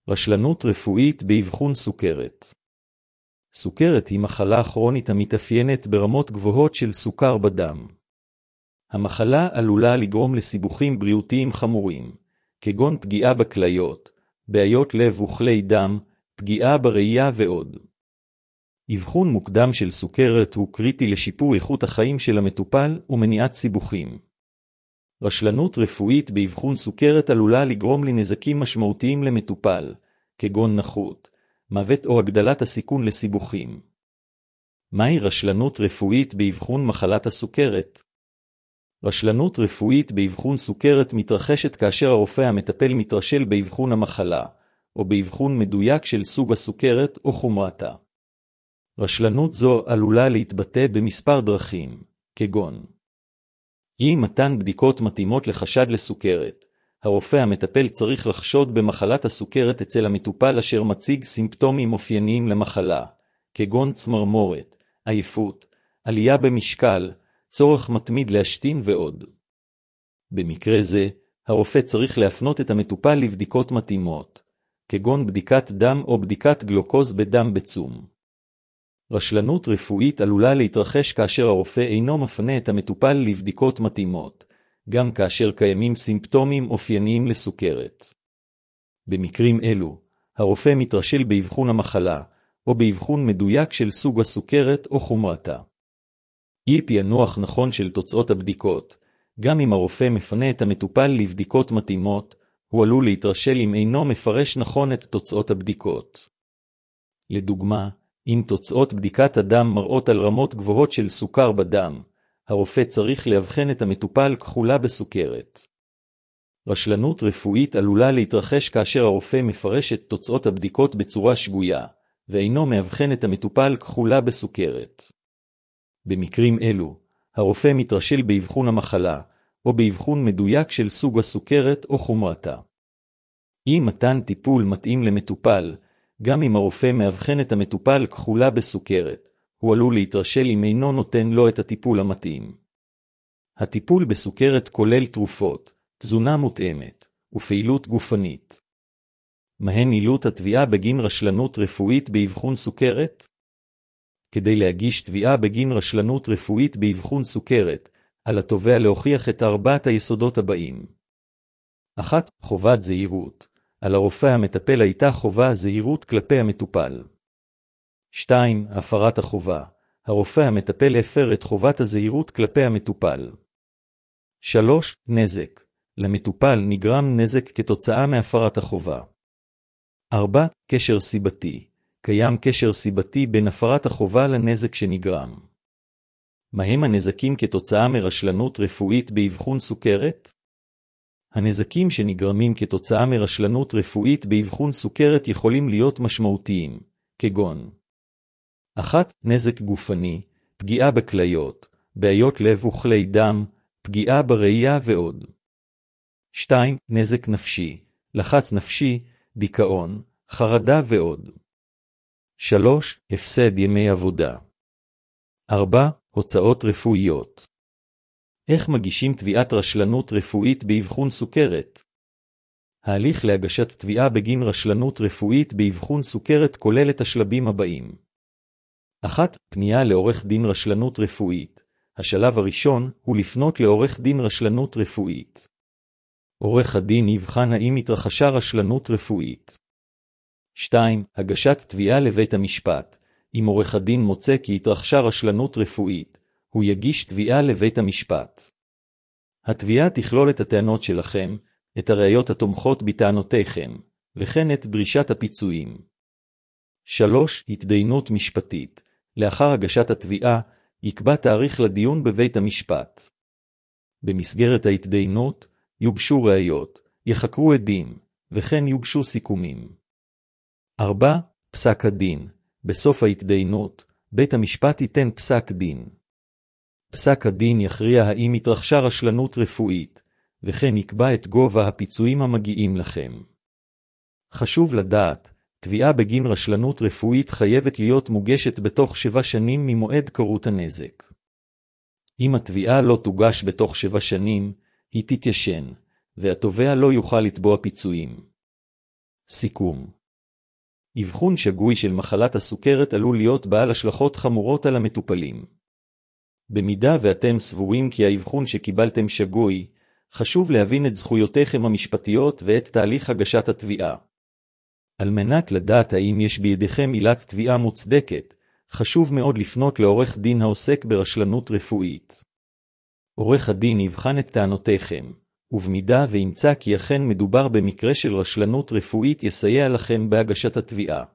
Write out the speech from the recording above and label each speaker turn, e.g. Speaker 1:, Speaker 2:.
Speaker 1: רשלנות רפואית באבחון סוכרת. סוכרת היא מחלה כרונית המתאפיינת ברמות גבוהות של סוכר בדם. המחלה עלולה לגרום לסיבוכים בריאותיים חמורים, כגון פגיעה בכליות, בעיות לב וכלי דם, פגיעה בראייה ועוד. אבחון מוקדם של סוכרת הוא קריטי לשיפור איכות החיים של המטופל ומניעת סיבוכים. רשלנות רפואית באבחון סוכרת עלולה לגרום לנזקים משמעותיים למטופל, כגון נכות, מוות או הגדלת הסיכון לסיבוכים. מהי רשלנות רפואית באבחון מחלת הסוכרת? רשלנות רפואית באבחון סוכרת מתרחשת כאשר הרופא המטפל מתרשל באבחון המחלה, או באבחון מדויק של סוג הסוכרת או חומרתה. רשלנות זו עלולה להתבטא במספר דרכים, כגון אי מתן בדיקות מתאימות לחשד לסוכרת. הרופא המטפל צריך לחשוד במחלת הסוכרת אצל המטופל אשר מציג סימפטומים אופייניים למחלה, כגון צמרמורת, עייפות, עלייה במשקל, צורך מתמיד להשתין ועוד. במקרה זה, הרופא צריך להפנות את המטופל לבדיקות מתאימות, כגון בדיקת דם או בדיקת גלוקוז בדם בצום. רשלנות רפואית עלולה להתרחש כאשר הרופא אינו מפנה את המטופל לבדיקות מתאימות, גם כאשר קיימים סימפטומים אופייניים לסוכרת. במקרים אלו, הרופא מתרשל באבחון המחלה, או באבחון מדויק של סוג הסוכרת או חומרתה. אי פענוח נכון של תוצאות הבדיקות, גם אם הרופא מפנה את המטופל לבדיקות מתאימות, הוא עלול להתרשל אם אינו מפרש נכון את תוצאות הבדיקות. לדוגמה, אם תוצאות בדיקת הדם מראות על רמות גבוהות של סוכר בדם, הרופא צריך להבחן את המטופל כחולה בסוכרת. רשלנות רפואית עלולה להתרחש כאשר הרופא מפרש את תוצאות הבדיקות בצורה שגויה, ואינו מאבחן את המטופל כחולה בסוכרת. במקרים אלו, הרופא מתרשל באבחון המחלה, או באבחון מדויק של סוג הסוכרת או חומרתה. אי מתן טיפול מתאים למטופל, גם אם הרופא מאבחן את המטופל כחולה בסוכרת, הוא עלול להתרשל אם אינו נותן לו את הטיפול המתאים. הטיפול בסוכרת כולל תרופות, תזונה מותאמת, ופעילות גופנית. מהן עילות התביעה בגין רשלנות רפואית באבחון סוכרת? כדי להגיש תביעה בגין רשלנות רפואית באבחון סוכרת, על התובע להוכיח את ארבעת היסודות הבאים. 1. חובת זהירות. על הרופא המטפל הייתה חובה זהירות כלפי המטופל. 2. הפרת החובה. הרופא המטפל הפר את חובת הזהירות כלפי המטופל. 3. נזק. למטופל נגרם נזק כתוצאה מהפרת החובה. 4. קשר סיבתי. קיים קשר סיבתי בין הפרת החובה לנזק שנגרם. מהם הנזקים כתוצאה מרשלנות רפואית באבחון סוכרת? הנזקים שנגרמים כתוצאה מרשלנות רפואית באבחון סוכרת יכולים להיות משמעותיים, כגון 1. נזק גופני, פגיעה בכליות, בעיות לב וכלי דם, פגיעה בראייה ועוד. 2. נזק נפשי, לחץ נפשי, דיכאון, חרדה ועוד. 3. הפסד ימי עבודה. 4. הוצאות רפואיות. איך מגישים תביעת רשלנות רפואית באבחון סוכרת? ההליך להגשת תביעה בגין רשלנות רפואית באבחון סוכרת כולל את השלבים הבאים. 1. פנייה לעורך דין רשלנות רפואית. השלב הראשון הוא לפנות לעורך דין רשלנות רפואית. עורך הדין יבחן האם התרחשה רשלנות רפואית. 2. הגשת תביעה לבית המשפט. אם עורך הדין מוצא כי התרחשה רשלנות רפואית, הוא יגיש תביעה לבית המשפט. התביעה תכלול את הטענות שלכם, את הראיות התומכות בטענותיכם, וכן את דרישת הפיצויים. 3. התדיינות משפטית. לאחר הגשת התביעה, יקבע תאריך לדיון בבית המשפט. במסגרת ההתדיינות, יוגשו ראיות, יחקרו עדים, וכן יוגשו סיכומים. 4. פסק הדין. בסוף ההתדיינות, בית המשפט ייתן פסק דין. פסק הדין יכריע האם התרחשה רשלנות רפואית, וכן יקבע את גובה הפיצויים המגיעים לכם. חשוב לדעת, תביעה בגין רשלנות רפואית חייבת להיות מוגשת בתוך 7 שנים ממועד קרות הנזק. אם התביעה לא תוגש בתוך 7 שנים, היא תתיישן, והתובע לא יוכל לתבוע פיצויים. סיכום. אבחון שגוי של מחלת הסוכרת עלול להיות בעל השלכות חמורות על המטופלים. במידה ואתם סבורים כי האבחון שקיבלתם שגוי, חשוב להבין את זכויותיכם המשפטיות ואת תהליך הגשת התביעה. על מנת לדעת האם יש בידיכם עילת תביעה מוצדקת, חשוב מאוד לפנות לעורך דין העוסק ברשלנות רפואית. עורך הדין יבחן את טענותיכם, ובמידה וימצא כי אכן מדובר במקרה של רשלנות רפואית יסייע לכם בהגשת התביעה.